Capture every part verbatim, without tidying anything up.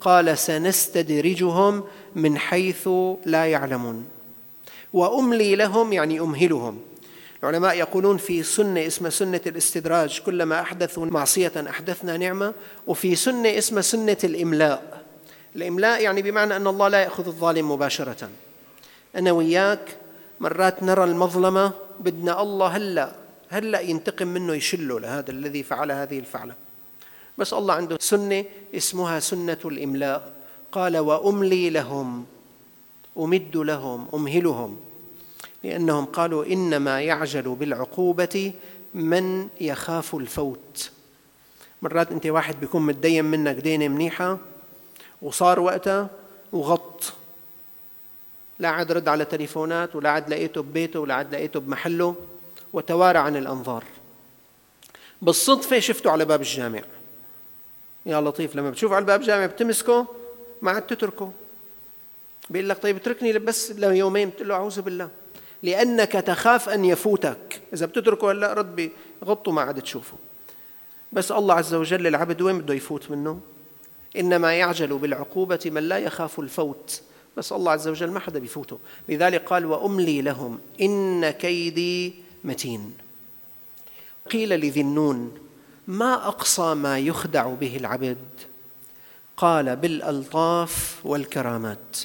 قال سنستدرجهم من حيث لا يعلمون وأملي لهم، يعني أمهلهم. العلماء يقولون في سنة اسمها سنة الاستدراج، كلما أحدثوا معصية أحدثنا نعمة، وفي سنة اسمها سنة الإملاء. الإملاء يعني بمعنى أن الله لا يأخذ الظالم مباشرة. أنا وياك مرات نرى المظلمة بدنا الله هلأ هلأ ينتقم منه، يشله لهذا الذي فعل هذه الفعلة، بس الله عنده سنة اسمها سنة الإملاء. قال وأملي لهم، أمد لهم، أمهلهم، لأنهم قالوا إنما يعجل بالعقوبة من يخاف الفوت. مرات أنت واحد بيكون متدين منك دينة منيحة وصار وقتها وغط، لا عاد رد على تليفونات، ولا عاد لقيته ببيته، ولا عاد لقيته بمحله، وتوارى عن الأنظار. بالصدفة شفته على باب الجامع، يا لطيف لما بتشوف على باب الجامع بتمسكه ما عاد تتركه، بيقول لك طيب اتركني بس ليومين، بتقول له أعوذ بالله، لأنك تخاف أن يفوتك. إذا بتتركه هلا رد بغطه ما عاد تشوفه. بس الله عز وجل العبد وين بده يفوت منه؟ إنما يعجل بالعقوبة من لا يخاف الفوت، بس الله عز وجل ما حدا بيفوته. لذلك قال وأملي لهم إن كيدي متين. قيل لذي النون ما أقصى ما يخدع به العبد؟ قال بالألطاف والكرامات.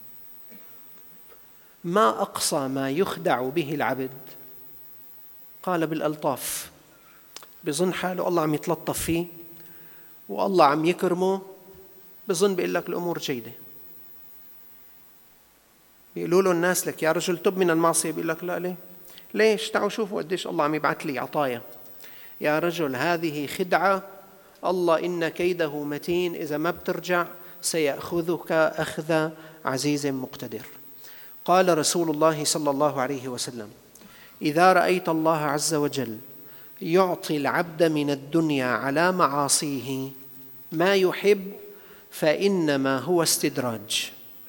ما أقصى ما يخدع به العبد؟ قال بالألطاف. بظن حاله الله عم يتلطف فيه والله عم يكرمه، بظن بيقول لك الأمور جيدة. بيقولوا له الناس لك يا رجل تب من المعصية، بيقول لك لا ليه؟ ليش؟ تعالوا شوفوا قديش الله عم يبعث لي عطايا. يا رجل هذه خدعة، الله إن كيده متين، إذا ما بترجع سيأخذك أخذ عزيز مقتدر. قال رسول الله صلى الله عليه وسلم إذا رأيت الله عز وجل يعطي العبد من الدنيا على معاصيه ما يحب فإنما هو استدراج.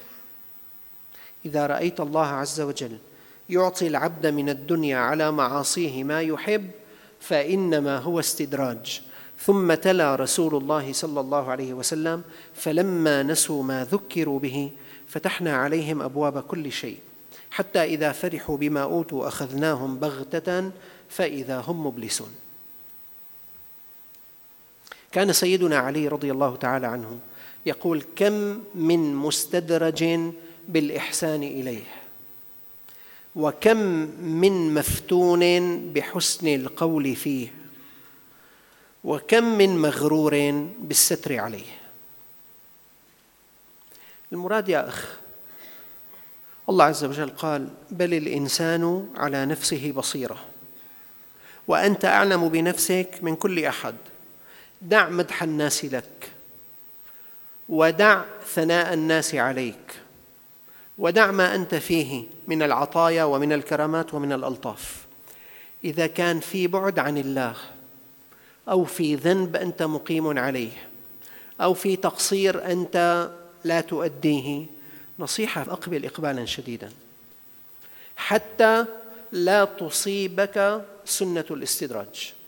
إذا رأيت الله عز وجل يعطي العبد من الدنيا على معاصيه ما يحب فإنما هو استدراج. ثم تلا رسول الله صلى الله عليه وسلم فلما نسوا ما ذكروا به فتحنا عليهم أبواب كل شيء حتى إذا فرحوا بما أوتوا أخذناهم بغتة فإذا هم مبلسون. كان سيدنا علي رضي الله تعالى عنه يقول كم من مستدرج بالإحسان إليه، وكم من مفتون بحسن القول فيه، وكم من مغرور بالستر عليه. المراد يا أخ، الله عز وجل قال بل الإنسان على نفسه بصيرة، وأنت أعلم بنفسك من كل أحد. دع مدح الناس لك، ودع ثناء الناس عليك، ودع ما أنت فيه من العطايا ومن الكرامات ومن الألطاف. إذا كان في بعد عن الله أو في ذنب أنت مقيم عليه أو في تقصير أنت لا تؤديه، نصيحة أقبل إقبالا شديدا حتى لا تصيبك سنة الاستدراج.